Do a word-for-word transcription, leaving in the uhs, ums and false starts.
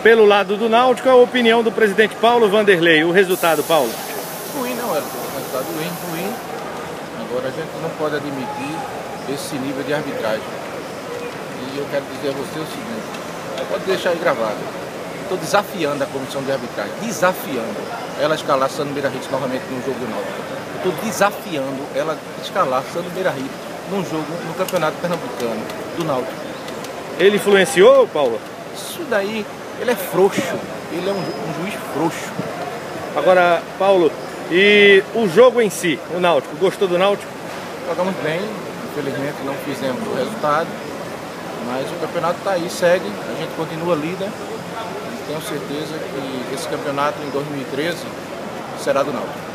Pelo lado do Náutico, a opinião do presidente Paulo Vanderlei. O resultado, Paulo? Ruim, não, era um resultado ruim, ruim. Agora a gente não pode admitir esse nível de arbitragem. E eu quero dizer a você o seguinte, pode deixar aí gravado. Estou desafiando a comissão de arbitragem, desafiando ela escalar Sandro Meirahit novamente no jogo do Náutico. Estou desafiando ela escalar Sandro Meirahit num jogo no Campeonato Pernambucano do Náutico. Ele influenciou, Paulo? Isso daí, ele é frouxo, ele é um, um juiz frouxo. Agora, Paulo, e o jogo em si, o Náutico, gostou do Náutico? Jogamos bem, infelizmente não fizemos o resultado, mas o campeonato está aí, segue, a gente continua líder e tenho certeza que esse campeonato em dois mil e treze será do Náutico.